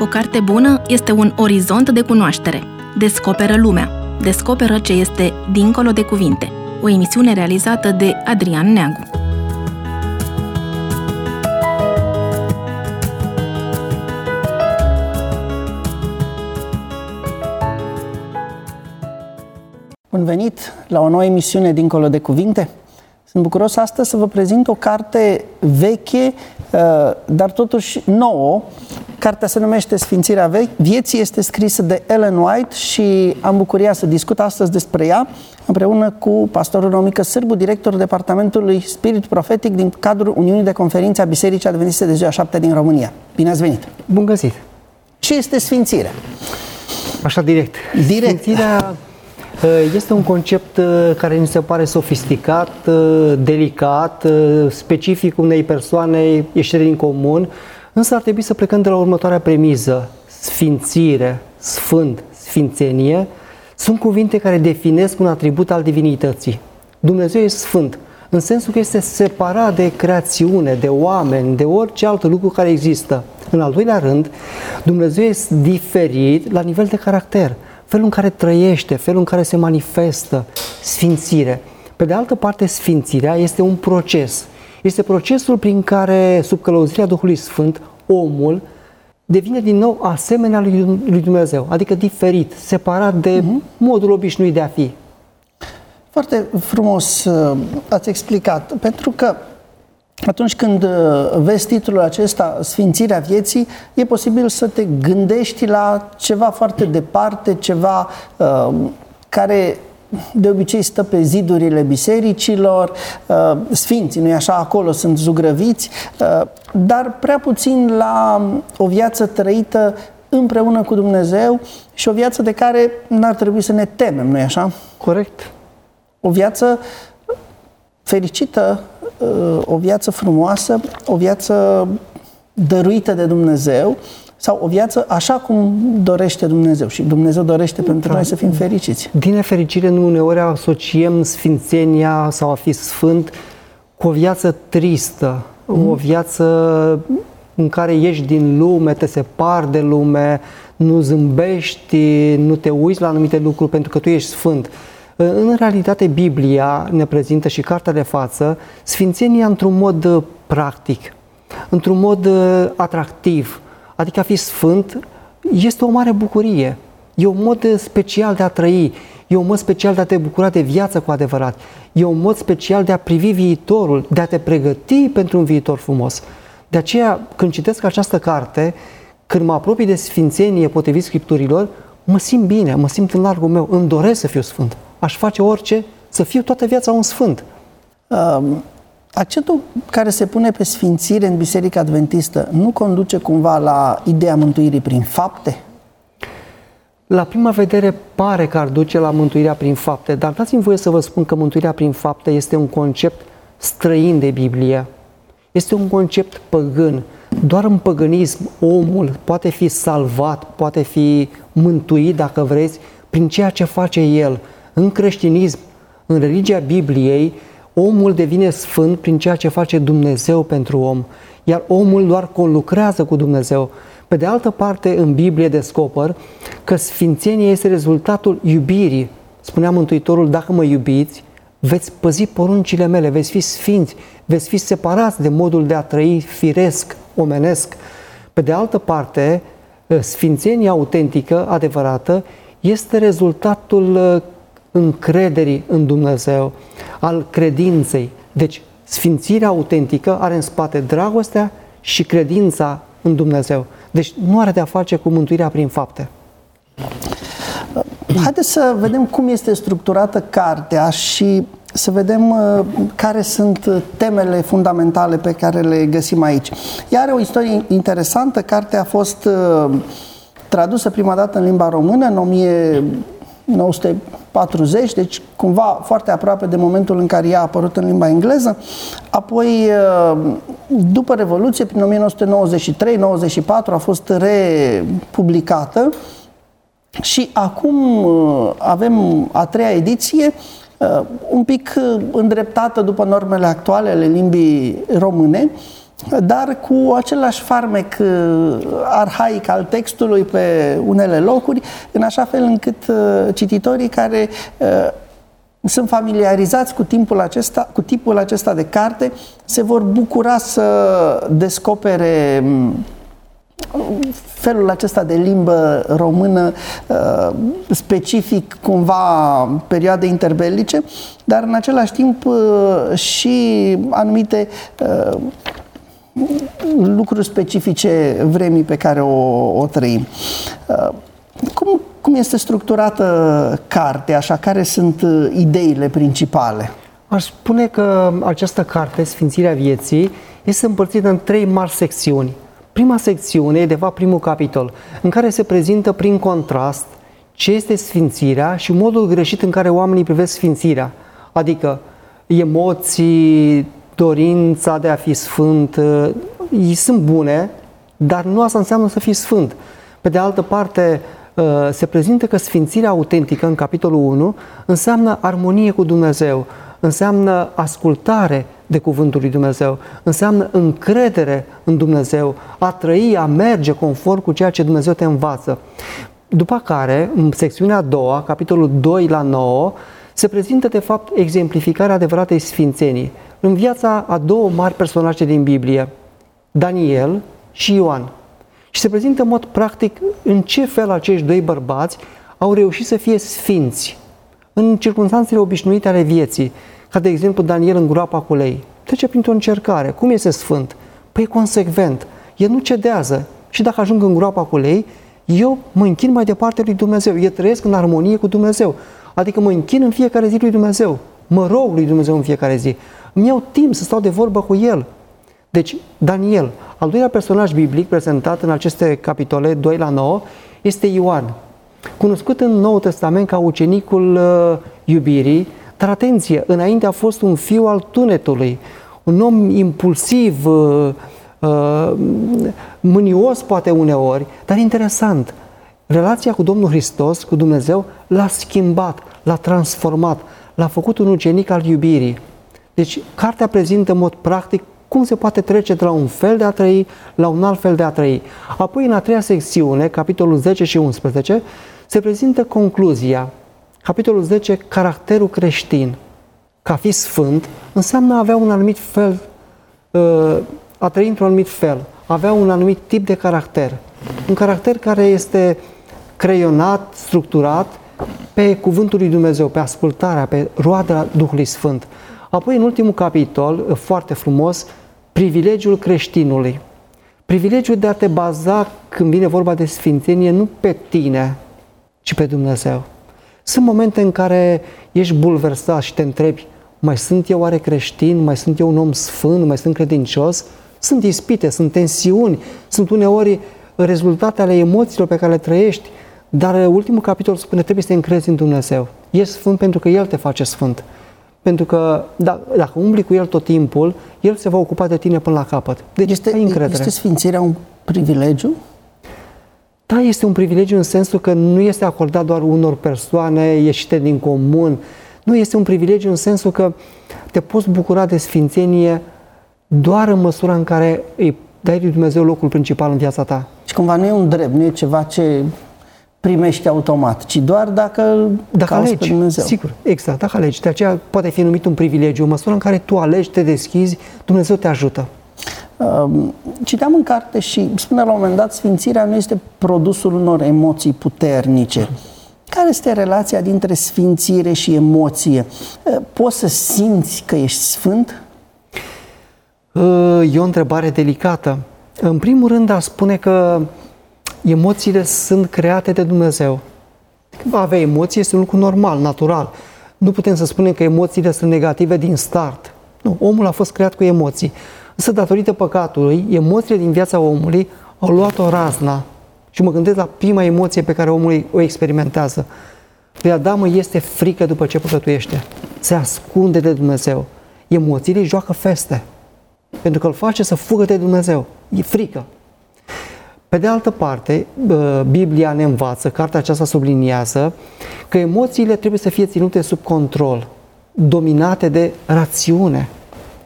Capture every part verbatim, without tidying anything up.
O carte bună este un orizont de cunoaștere. Descoperă lumea. Descoperă ce este dincolo de cuvinte. O emisiune realizată de Adrian Neagu. Bun venit la o nouă emisiune Dincolo de Cuvinte. Sunt bucuros astăzi să vă prezint o carte veche, dar totuși nouă. Cartea se numește Sfințirea vieții, este scrisă de Ellen White și am bucuria să discut astăzi despre ea împreună cu pastorul Romică Sârbu, directorul Departamentului Spirit Profetic din cadrul Uniunii de Conferințe a Bisericii Adventiste de Ziua șaptea din România. Bine ați venit! Bun găsit! Ce este sfințirea? Așa direct. Direct. Sfințirea este un concept care mi se pare sofisticat, delicat, specific unei persoane ieșire din comun, însă ar trebui să plecăm de la următoarea premiză. Sfințire, sfânt, sfințenie sunt cuvinte care definesc un atribut al divinității. Dumnezeu este sfânt, în sensul că este separat de creațiune, de oameni, de orice alt lucru care există. În al doilea rând, Dumnezeu este diferit la nivel de caracter, felul în care trăiește, felul în care se manifestă, sfințire. Pe de altă parte, sfințirea este un proces. Este procesul prin care, sub călăuzirea Duhului Sfânt, omul devine din nou asemenea lui Dumnezeu, adică diferit, separat de uh-huh. modul obișnuit de a fi. Foarte frumos ați explicat, pentru că atunci când vezi titlul acesta, Sfințirea vieții, e posibil să te gândești la ceva foarte departe, ceva uh, care de obicei stă pe zidurile bisericilor, uh, sfinții, nu-i așa, acolo sunt zugrăviți, uh, dar prea puțin la o viață trăită împreună cu Dumnezeu și o viață de care n-ar trebui să ne temem, nu-i așa? Corect. O viață fericită, o viață frumoasă, o viață dăruită de Dumnezeu sau o viață așa cum dorește Dumnezeu și Dumnezeu dorește pentru da. noi să fim fericiți. Din nefericire, nu uneori asociem sfințenia sau a fi sfânt cu o viață tristă, mm. o viață în care ieși din lume, te separi de lume, nu zâmbești, nu te uiți la anumite lucruri pentru că tu ești sfânt. În realitate, Biblia ne prezintă și cartea de față sfințenia într-un mod practic, într-un mod atractiv. Adică a fi sfânt este o mare bucurie, e un mod special de a trăi, e un mod special de a te bucura de viață cu adevărat, e un mod special de a privi viitorul, de a te pregăti pentru un viitor frumos. De aceea, când citesc această carte, când mă apropii de sfințenie potrivit Scripturilor, mă simt bine, mă simt în largul meu, îmi doresc să fiu sfânt. Aș face orice să fiu toată viața un sfânt. Um, accentul care se pune pe sfințire în Biserica Adventistă nu conduce cumva la ideea mântuirii prin fapte? La prima vedere pare că ar duce la mântuirea prin fapte, dar dați-mi voie să vă spun că mântuirea prin fapte este un concept străin de Biblie. Este un concept păgân. Doar în păgânism omul poate fi salvat, poate fi mântuit, dacă vreți, prin ceea ce face el. În creștinism, în religia Bibliei, omul devine sfânt prin ceea ce face Dumnezeu pentru om, iar omul doar conlucrează cu Dumnezeu. Pe de altă parte, în Biblie descoper că sfințenia este rezultatul iubirii. Spunea Mântuitorul, dacă mă iubiți, veți păzi poruncile mele, veți fi sfinți, veți fi separați de modul de a trăi firesc, omenesc. Pe de altă parte, sfințenia autentică, adevărată, este rezultatul încrederii în Dumnezeu, al credinței. Deci, sfințirea autentică are în spate dragostea și credința în Dumnezeu. Deci, nu are de-a face cu mântuirea prin fapte. Haideți să vedem cum este structurată cartea și să vedem uh, care sunt temele fundamentale pe care le găsim aici. Ea are o istorie interesantă. Cartea a fost uh, tradusă prima dată în limba română în o mie nouă sute patruzeci, deci cumva foarte aproape de momentul în care ea a apărut în limba engleză. Apoi, după Revoluție, prin o mie nouă sute nouăzeci și trei nouăzeci și patru, a fost republicată și acum avem a treia ediție, un pic îndreptată după normele actuale ale limbii române, dar cu același farmec arhaic al textului pe unele locuri, în așa fel încât cititorii care sunt familiarizați cu timpul acesta, cu tipul acesta de carte, se vor bucura să descopere felul acesta de limbă română specific cumva perioade interbelice, dar în același timp și anumite lucruri specifice vremii pe care o, o trăim. Cum, cum este structurată cartea, așa, care sunt ideile principale? Aș spune că această carte, Sfințirea Vieții, este împărțită în trei mari secțiuni. Prima secțiune e, de fapt, primul capitol, în care se prezintă prin contrast ce este sfințirea și modul greșit în care oamenii privesc sfințirea, adică emoții, dorința de a fi sfânt, ei sunt bune, dar nu asta înseamnă să fii sfânt. Pe de altă parte, se prezintă că sfințirea autentică, în capitolul unu, înseamnă armonie cu Dumnezeu, înseamnă ascultare de cuvântul lui Dumnezeu, înseamnă încredere în Dumnezeu, a trăi, a merge conform cu ceea ce Dumnezeu te învață. După care, în secțiunea a doua, capitolul doi la nouă, se prezintă, de fapt, exemplificarea adevăratei sfințenii în viața a două mari personaje din Biblie, Daniel și Ioan. Și se prezintă în mod practic în ce fel acești doi bărbați au reușit să fie sfinți în circunstanțele obișnuite ale vieții, ca de exemplu Daniel în groapa cu lei. Trece printr-o încercare. Cum este sfânt? Păi e consecvent. El nu cedează. Și dacă ajung în groapa cu lei, eu mă închin mai departe lui Dumnezeu. Eu trăiesc în armonie cu Dumnezeu. Adică mă închin în fiecare zi lui Dumnezeu. Mă rog lui Dumnezeu în fiecare zi. Îmi iau timp să stau de vorbă cu El. Deci, Daniel, al doilea personaj biblic prezentat în aceste capitole doi la nouă, este Ioan, cunoscut în Noul Testament ca ucenicul uh, iubirii, dar atenție, înainte a fost un fiu al tunetului, un om impulsiv, uh, uh, mânios poate uneori, dar interesant. Relația cu Domnul Hristos, cu Dumnezeu, l-a schimbat, l-a transformat, l-a făcut un ucenic al iubirii. Deci, cartea prezintă în mod practic cum se poate trece de la un fel de a trăi la un alt fel de a trăi. Apoi, în a treia secțiune, capitolul zece și unsprezece, se prezintă concluzia. Capitolul zece, caracterul creștin. Ca fi sfânt înseamnă a avea un anumit fel, a trăi într-un anumit fel, a avea un anumit tip de caracter. Un caracter care este creionat, structurat pe cuvântul lui Dumnezeu, pe ascultarea, pe roada Duhului Sfânt. Apoi, în ultimul capitol, foarte frumos, privilegiul creștinului. Privilegiul de a te baza, când vine vorba de sfințenie, nu pe tine, ci pe Dumnezeu. Sunt momente în care ești bulversat și te întrebi, mai sunt eu oare creștin, mai sunt eu un om sfânt, mai sunt credincios? Sunt ispite, sunt tensiuni, sunt uneori rezultate ale emoțiilor pe care le trăiești, dar ultimul capitol spune, trebuie să te încrezi în Dumnezeu. Ești sfânt pentru că El te face sfânt. Pentru că da, dacă umbli cu El tot timpul, El se va ocupa de tine până la capăt. Deci este, ai încredere. Este sfințirea un privilegiu? Da, este un privilegiu în sensul că nu este acordat doar unor persoane ieșite din comun. Nu, este un privilegiu în sensul că te poți bucura de sfințenie doar în măsura în care îi dai lui Dumnezeu locul principal în viața ta. Și cumva nu e un drept, nu e ceva ce primești automat, ci doar dacă, dacă alegi, pe Dumnezeu. Sigur, exact, dacă alegi. De aceea poate fi numit un privilegiu. În măsura în care tu alegi, te deschizi, Dumnezeu te ajută. Citeam în carte și spune la un moment dat, sfințirea nu este produsul unor emoții puternice. Care este relația dintre sfințire și emoție? Poți să simți că ești sfânt? E o întrebare delicată. În primul rând, aș spune că emoțiile sunt create de Dumnezeu. A avea emoții este un lucru normal, natural. Nu putem să spunem că emoțiile sunt negative din start. Nu, omul a fost creat cu emoții. Însă, datorită păcatului, emoțiile din viața omului au luat o razna. Și mă gândesc la prima emoție pe care omul o experimentează. Pe Adam îi este frică după ce păcătuiește. Se ascunde de Dumnezeu. Emoțiile îi joacă feste. Pentru că îl face să fugă de Dumnezeu. E frică. Pe de altă parte, Biblia ne învață, cartea aceasta subliniază, că emoțiile trebuie să fie ținute sub control, dominate de rațiune.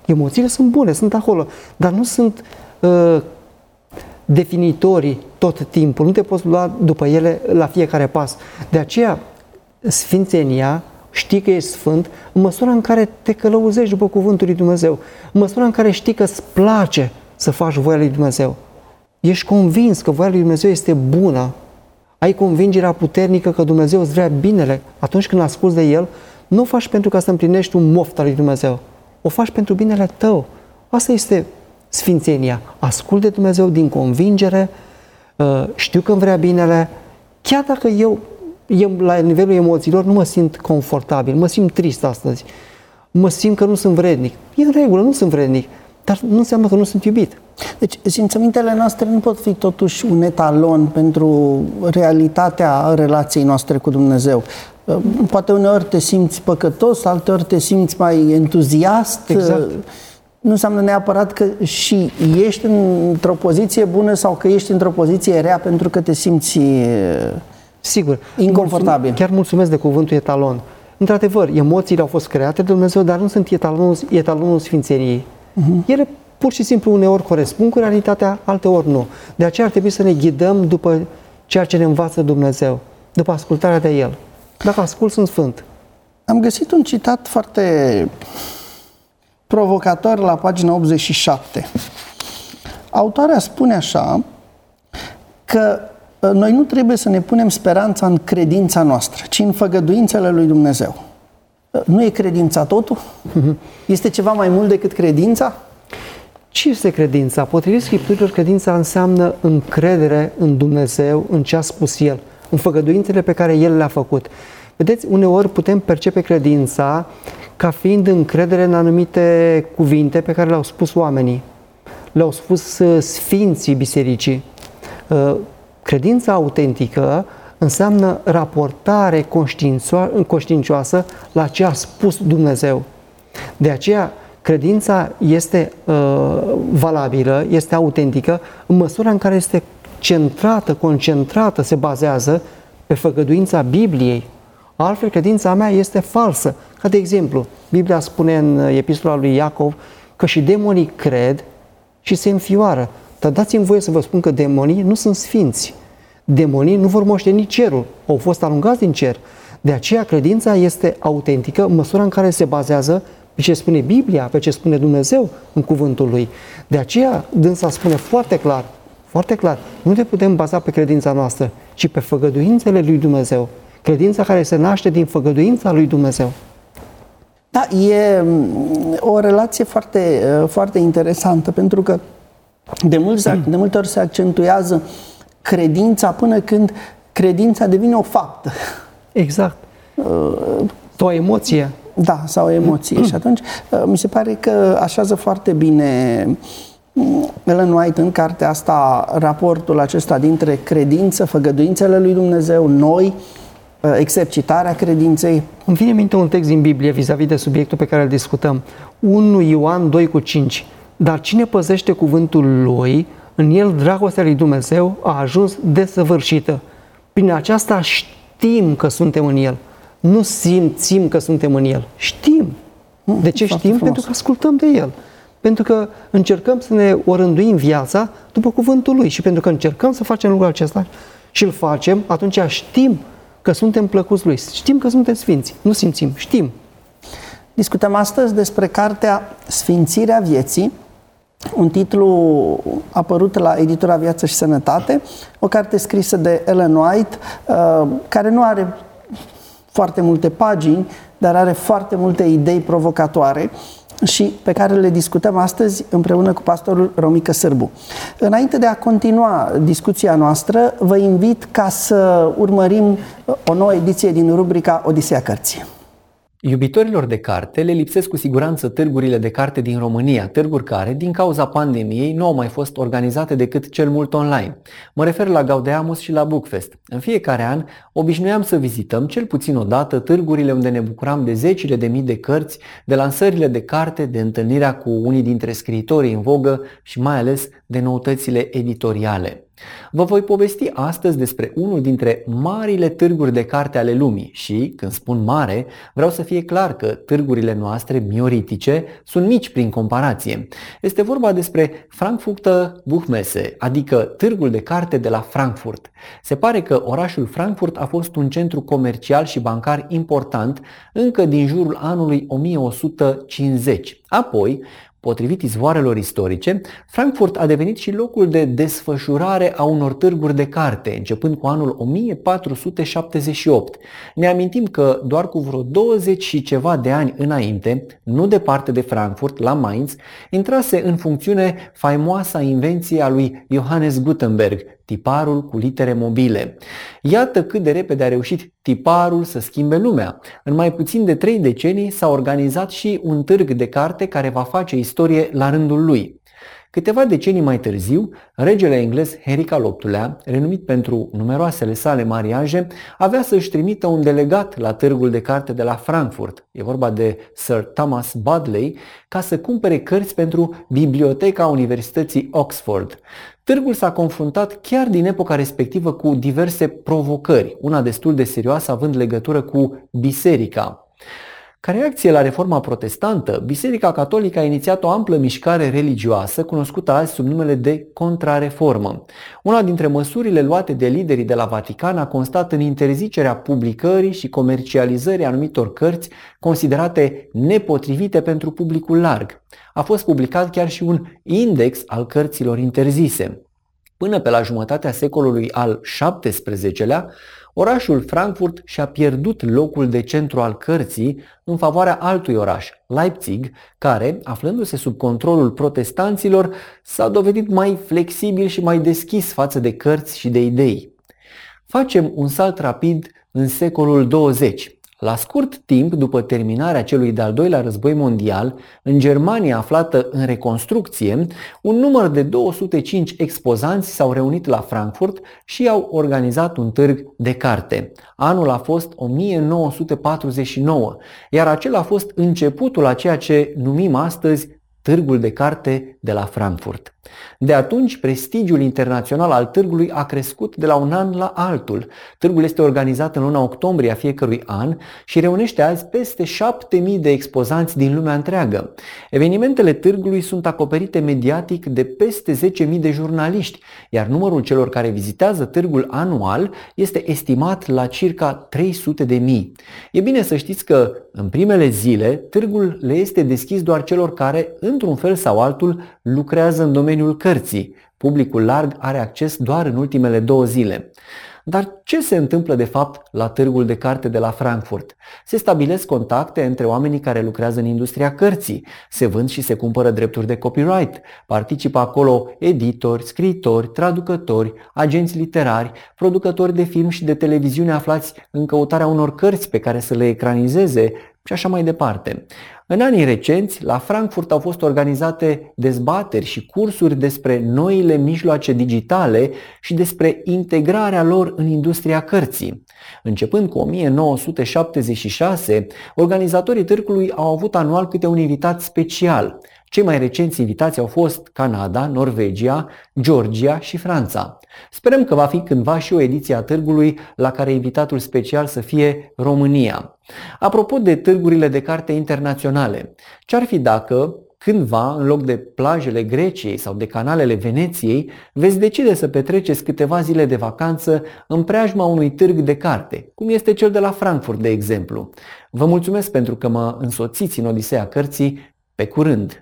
Emoțiile sunt bune, sunt acolo, dar nu sunt uh, definitorii tot timpul. Nu te poți lua după ele la fiecare pas. De aceea, sfințenia, știi că ești sfânt în măsura în care te călăuzești după cuvântul lui Dumnezeu, în măsura în care știi că îți place să faci voia lui Dumnezeu. Ești convins că voia lui Dumnezeu este bună, ai convingerea puternică că Dumnezeu îți vrea binele. Atunci când asculți de El, nu o faci pentru ca să împlinești un moft al lui Dumnezeu, o faci pentru binele tău. Asta este sfințenia. Ascult de Dumnezeu din convingere, știu că îmi vrea binele, chiar dacă eu, eu la nivelul emoțiilor nu mă simt confortabil, mă simt trist astăzi, mă simt că nu sunt vrednic. E în regulă, nu sunt vrednic, dar nu înseamnă că nu sunt iubit. Deci simțămintele noastre nu pot fi totuși un etalon pentru realitatea relației noastre cu Dumnezeu. Poate uneori te simți păcătos, alteori te simți mai entuziast. Exact. Nu înseamnă neapărat că și ești într-o poziție bună sau că ești într-o poziție rea pentru că te simți Sigur. inconfortabil. Mulțumesc, chiar mulțumesc de cuvântul etalon. Într-adevăr, emoțiile au fost create de Dumnezeu, dar nu sunt etalonul, etalonul sfințeniei. Uh-huh. Ele pur și simplu uneori corespund cu realitatea, alteori nu. De aceea ar trebui să ne ghidăm după ceea ce ne învață Dumnezeu, după ascultarea de El. Dacă ascult, sunt sfânt. Am găsit un citat foarte provocator la pagina optzeci și șapte. Autoarea spune așa că noi nu trebuie să ne punem speranța în credința noastră, ci în făgăduințele lui Dumnezeu. Nu e credința totul? Este ceva mai mult decât credința? Ce este credința? Potrivit Scripturilor, credința înseamnă încredere în Dumnezeu, în ce a spus El, în făgăduințele pe care El le-a făcut. Vedeți, uneori putem percepe credința ca fiind încredere în anumite cuvinte pe care le-au spus oamenii, le-au spus sfinții bisericii. Credința autentică înseamnă raportare conștiincioasă la ce a spus Dumnezeu. De aceea, credința este uh, valabilă, este autentică în măsura în care este centrată, concentrată, se bazează pe făgăduința Bibliei. Altfel, credința mea este falsă. Ca de exemplu, Biblia spune în epistola lui Iacov că și demonii cred și se înfioară. Dar dați-mi voie să vă spun că demonii nu sunt sfinți. Demonii nu vor moșteni cerul, au fost alungați din cer. De aceea credința este autentică în măsura în care se bazează pe ce spune Biblia, pe ce spune Dumnezeu în cuvântul Lui. De aceea dânsa spune foarte clar, foarte clar, nu ne putem baza pe credința noastră, ci pe făgăduințele lui Dumnezeu. Credința care se naște din făgăduința lui Dumnezeu. Da, e o relație foarte, foarte interesantă, pentru că de, mult, de multe ori se accentuează credința până când credința devine o faptă. Exact. O emoție. Da, sau o emoție. Și atunci mi se pare că așează foarte bine Ellen White în cartea asta raportul acesta dintre credință, făgăduințele lui Dumnezeu, noi, exercitarea credinței. Îmi vine în minte un text din Biblie vis-a-vis de subiectul pe care îl discutăm. unu Ioan doi cu cinci. Dar cine păzește cuvântul lui, în el dragostea lui Dumnezeu a ajuns desăvârșită. Prin aceasta știm că suntem în el. Nu simțim că suntem în el. Știm. De ce știm? Frumos. Pentru că ascultăm de el. Pentru că încercăm să ne orânduim viața după cuvântul lui. Și pentru că încercăm să facem lucrul acesta și îl facem, atunci știm că suntem plăcuți lui. Știm că suntem sfinți. Nu simțim. Știm. Discutăm astăzi despre cartea Sfințirea vieții, un titlu apărut la editura Viață și Sănătate, o carte scrisă de Ellen White, care nu are foarte multe pagini, dar are foarte multe idei provocatoare și pe care le discutăm astăzi împreună cu pastorul Romică Sârbu. Înainte de a continua discuția noastră, vă invit ca să urmărim o nouă ediție din rubrica Odiseea Cărții. Iubitorilor de carte le lipsesc cu siguranță târgurile de carte din România, târguri care, din cauza pandemiei, nu au mai fost organizate decât cel mult online. Mă refer la Gaudeamus și la Bookfest. În fiecare an, obișnuiam să vizităm cel puțin o dată târgurile unde ne bucuram de zecile de mii de cărți, de lansările de carte, de întâlnirea cu unii dintre scriitorii în vogă și mai ales de noutățile editoriale. Vă voi povesti astăzi despre unul dintre marile târguri de carte ale lumii și, când spun mare, vreau să fie clar că târgurile noastre mioritice sunt mici prin comparație. Este vorba despre Frankfurter Buchmesse, adică târgul de carte de la Frankfurt. Se pare că orașul Frankfurt a fost un centru comercial și bancar important încă din jurul anului o mie o sută cincizeci. Apoi, potrivit izvoarelor istorice, Frankfurt a devenit și locul de desfășurare a unor târguri de carte, începând cu anul o mie patru sute șaptezeci și opt. Ne amintim că doar cu vreo douăzeci și ceva de ani înainte, nu departe de Frankfurt, la Mainz, intrase în funcțiune faimoasa invenție a lui Johannes Gutenberg, tiparul cu litere mobile. Iată cât de repede a reușit tiparul să schimbe lumea. În mai puțin de trei decenii s-a organizat și un târg de carte care va face istorie la rândul lui. Câteva decenii mai târziu, regele englez Henric al optulea, renumit pentru numeroasele sale mariaje, avea să-și trimită un delegat la târgul de carte de la Frankfurt, e vorba de Sir Thomas Bodley, ca să cumpere cărți pentru biblioteca Universității Oxford. Târgul s-a confruntat chiar din epoca respectivă cu diverse provocări, una destul de serioasă având legătură cu biserica. Ca reacție la reforma protestantă, Biserica Catolică a inițiat o amplă mișcare religioasă cunoscută azi sub numele de Contrareformă. Una dintre măsurile luate de liderii de la Vatican a constat în interzicerea publicării și comercializării anumitor cărți considerate nepotrivite pentru publicul larg. A fost publicat chiar și un index al cărților interzise. Până pe la jumătatea secolului al șaptesprezecelea, orașul Frankfurt și-a pierdut locul de centru al cărții în favoarea altui oraș, Leipzig, care, aflându-se sub controlul protestanților, s-a dovedit mai flexibil și mai deschis față de cărți și de idei. Facem un salt rapid în secolul douăzeci. La scurt timp după terminarea celui de-al doilea război mondial, în Germania aflată în reconstrucție, un număr de două sute cinci expozanți s-au reunit la Frankfurt și au organizat un târg de carte. Anul a fost o mie nouă sute patruzeci și nouă, iar acela a fost începutul a ceea ce numim astăzi Târgul de carte de la Frankfurt. De atunci, prestigiul internațional al târgului a crescut de la un an la altul. Târgul este organizat în luna octombrie a fiecărui an și reunește azi peste șapte mii de expozanți din lumea întreagă. Evenimentele târgului sunt acoperite mediatic de peste zece mii de jurnaliști, iar numărul celor care vizitează târgul anual este estimat la circa trei sute de mii. E bine să știți că în primele zile târgul le este deschis doar celor care, într-un fel sau altul, lucrează în domeniul cărții. Publicul larg are acces doar în ultimele două zile. Dar ce se întâmplă de fapt la târgul de carte de la Frankfurt? Se stabilesc contacte între oamenii care lucrează în industria cărții, se vând și se cumpără drepturi de copyright, participă acolo editori, scriitori, traducători, agenți literari, producători de film și de televiziune aflați în căutarea unor cărți pe care să le ecranizeze și așa mai departe. În anii recenți, la Frankfurt au fost organizate dezbateri și cursuri despre noile mijloace digitale și despre integrarea lor în industria cărții. Începând cu o mie nouă sute șaptezeci și șase, organizatorii târgului au avut anual câte un invitat special. Cei mai recenți invitați au fost Canada, Norvegia, Georgia și Franța. Sperăm că va fi cândva și o ediție a târgului la care invitatul special să fie România. Apropo de târgurile de carte internaționale, ce-ar fi dacă cândva, în loc de plajele Greciei sau de canalele Veneției, veți decide să petreceți câteva zile de vacanță în preajma unui târg de carte, cum este cel de la Frankfurt, de exemplu. Vă mulțumesc pentru că mă însoțiți în Odiseea Cărții. Pe curând!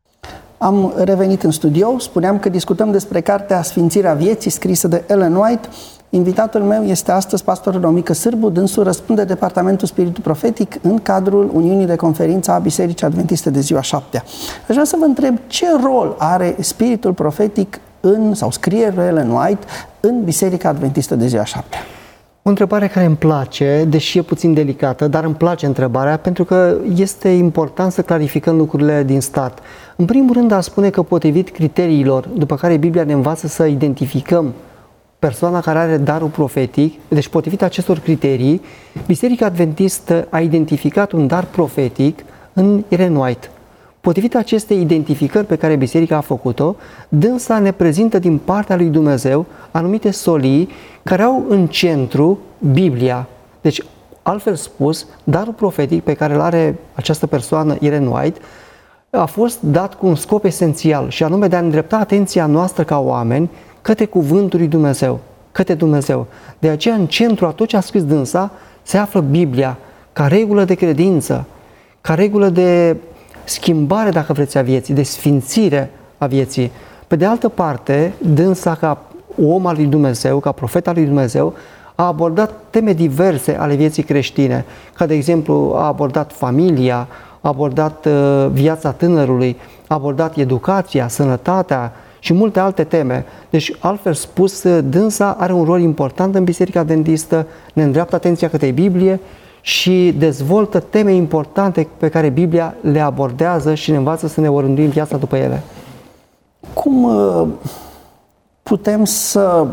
Am revenit în studio, spuneam că discutăm despre cartea Sfințirea vieții, scrisă de Ellen White. Invitatul meu este astăzi pastorul Romică Sârbu, dânsul răspunde departamentul Spiritul Profetic în cadrul Uniunii de Conferință a Bisericii Adventiste de Ziua Șaptea. Aș vrea să vă întreb ce rol are Spiritul Profetic în, sau scrierea Ellen White în Biserica Adventistă de Ziua Șaptea. O întrebare care îmi place, deși e puțin delicată, dar îmi place întrebarea pentru că este important să clarificăm lucrurile din start. În primul rând, aș spune că potrivit criteriilor după care Biblia ne învață să identificăm persoana care are darul profetic, deci potrivit acestor criterii, Biserica Adventistă a identificat un dar profetic în Ellen White. Potrivit acestei identificări pe care Biserica a făcut-o, dânsa ne prezintă din partea lui Dumnezeu anumite solii care au în centru Biblia. Deci, altfel spus, darul profetic pe care îl are această persoană, Ellen White, a fost dat cu un scop esențial și anume de a îndrepta atenția noastră ca oameni către cuvântul lui Dumnezeu, către Dumnezeu. De aceea, în centru a tot ce a scris dânsa, se află Biblia, ca regulă de credință, ca regulă de schimbare, dacă vreți, a vieții, de sfințire a vieții. Pe de altă parte, dânsa, ca om al lui Dumnezeu, ca profet al lui Dumnezeu, a abordat teme diverse ale vieții creștine, ca de exemplu a abordat familia, a abordat uh, viața tânărului, a abordat educația, sănătatea și multe alte teme. Deci, altfel spus, dânsa are un rol important în Biserica Adventistă, ne îndreaptă atenția către Biblie și dezvoltă teme importante pe care Biblia le abordează și ne învață să ne orânduim viața după ele. Cum uh, putem să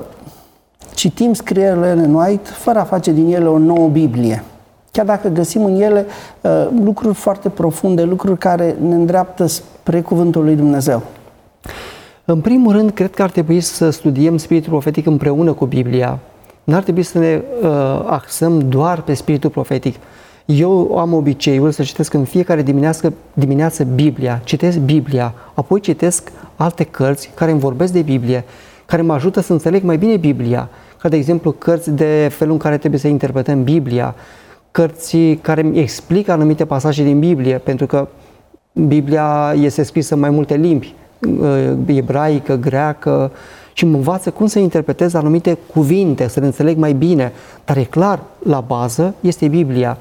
citim scrierile Ellen White fără a face din ele o nouă Biblie? Chiar dacă găsim în ele uh, lucruri foarte profunde, lucruri care ne îndreaptă spre cuvântul lui Dumnezeu. În primul rând, cred că ar trebui să studiem spiritul profetic împreună cu Biblia. N-ar trebui să ne uh, axăm doar pe spiritul profetic. Eu am obiceiul să citesc în fiecare dimineață, dimineață Biblia, citesc Biblia, apoi citesc alte cărți care îmi vorbesc de Biblie, care mă ajută să înțeleg mai bine Biblia, ca de exemplu cărți de felul în care trebuie să interpretăm Biblia, cărți care îmi explică anumite pasaje din Biblie, pentru că Biblia este scrisă în mai multe limbi, ebraică, greacă, și mă învață cum să interpretez anumite cuvinte, să le înțeleg mai bine. Dar e clar, la bază este Biblia.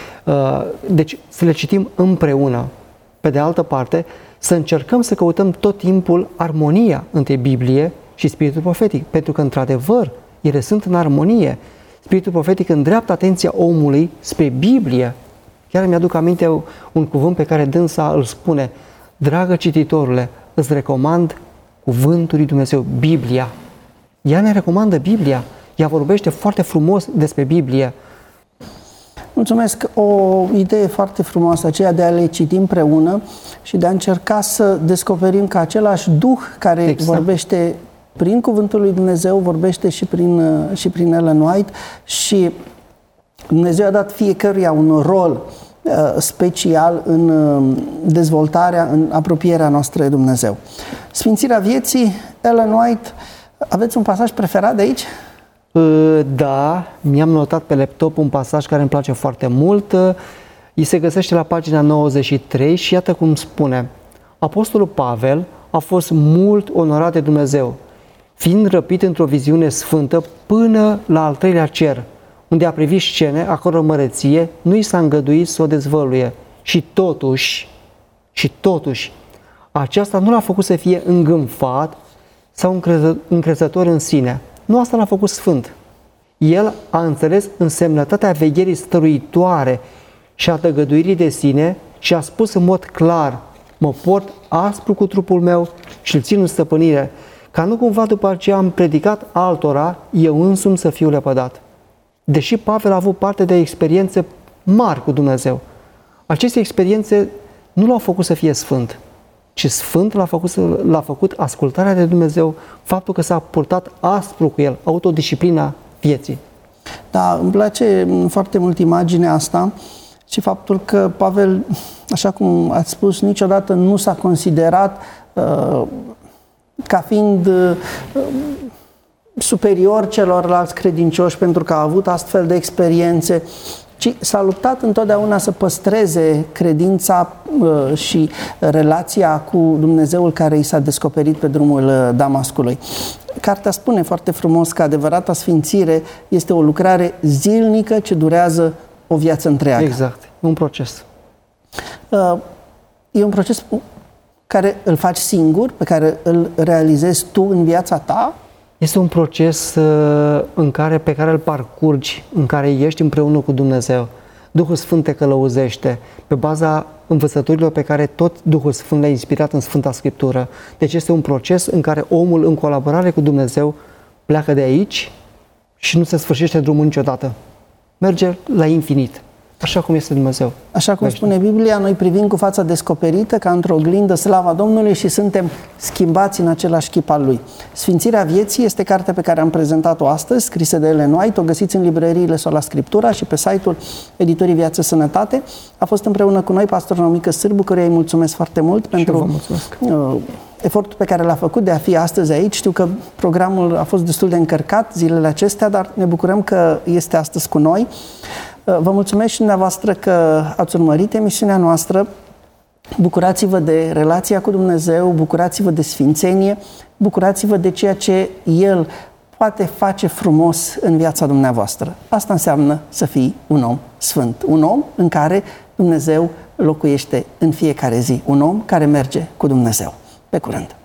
Deci să le citim împreună. Pe de altă parte, să încercăm să căutăm tot timpul armonia între Biblie și spiritul profetic, pentru că, într-adevăr, ele sunt în armonie. Spiritul profetic îndreaptă atenția omului spre Biblie. Chiar mi-aduc aminte un cuvânt pe care dânsa îl spune: dragă cititorule, îți recomand cuvântul lui Dumnezeu, Biblia. Ea ne recomandă Biblia. Ea vorbește foarte frumos despre Biblie. Mulțumesc! O idee foarte frumoasă, aceea de a le citi împreună și de a încerca să descoperim că același Duh care exact. vorbește prin cuvântul lui Dumnezeu, vorbește și prin, și prin Ellen White, și Dumnezeu a dat fiecăruia un rol uh, special în uh, dezvoltarea, în apropierea noastră de Dumnezeu. Sfințirea vieții, Ellen White, aveți un pasaj preferat de aici? Da, mi-am notat pe laptop un pasaj care îmi place foarte mult. Îi se găsește la pagina nouăzeci și trei și iată cum spune: Apostolul Pavel a fost mult onorat de Dumnezeu, fiind răpit într-o viziune sfântă până la al treilea cer, unde a privit scene a căror măreție nu i s-a îngăduit să o dezvăluie. Și totuși, și totuși, aceasta nu l-a făcut să fie îngânfat sau încrezător în sine. Nu asta l-a făcut sfânt. El a înțeles însemnătatea vegherii stăruitoare și a tăgăduirii de sine și a spus în mod clar: mă port aspru cu trupul meu și îl țin în stăpânire, ca nu cumva după ce am predicat altora, eu însumi să fiu lepădat. Deși Pavel a avut parte de experiențe mari cu Dumnezeu, aceste experiențe nu l-au făcut să fie sfânt, ci sfânt l-a făcut, l-a făcut ascultarea de Dumnezeu, faptul că s-a purtat aspru cu el, autodisciplina vieții. Da, îmi place foarte mult imaginea asta și faptul că Pavel, așa cum ați spus, niciodată nu s-a considerat uh, ca fiind uh, superior celorlalți credincioși pentru că a avut astfel de experiențe, ci s-a luptat întotdeauna să păstreze credința uh, și relația cu Dumnezeul care i s-a descoperit pe drumul uh, Damascului. Cartea spune foarte frumos că adevărata sfințire este o lucrare zilnică ce durează o viață întreagă. Exact, un proces. Uh, e un proces care îl faci singur, pe care îl realizezi tu în viața ta? Este un proces uh, în care, pe care îl parcurgi, în care ești împreună cu Dumnezeu. Duhul Sfânt te călăuzește pe baza învățăturilor pe care tot Duhul Sfânt le-a inspirat în Sfânta Scriptură. Deci este un proces în care omul, în colaborare cu Dumnezeu, pleacă de aici și nu se sfârșește drumul niciodată. Merge la infinit. Așa cum este Dumnezeu. Așa cum spune Biblia, noi privim cu fața descoperită ca într-o oglindă slava Domnului și suntem schimbați în același chip al Lui. Sfințirea vieții este cartea pe care am prezentat-o astăzi, scrisă de Ellen White, o găsiți în librăriile Sola Scriptura și pe site-ul editorii Viață Sănătate. A fost împreună cu noi pastorul Nomică Sârbu, căruia îi mulțumesc foarte mult pentru uh, efortul pe care l-a făcut de a fi astăzi aici. Știu că programul a fost destul de încărcat zilele acestea, dar ne bucurăm că este astăzi cu noi. Vă mulțumesc și dumneavoastră că ați urmărit emisiunea noastră. Bucurați-vă de relația cu Dumnezeu, bucurați-vă de sfințenie, bucurați-vă de ceea ce El poate face frumos în viața dumneavoastră. Asta înseamnă să fii un om sfânt, un om în care Dumnezeu locuiește în fiecare zi, un om care merge cu Dumnezeu. Pe curând!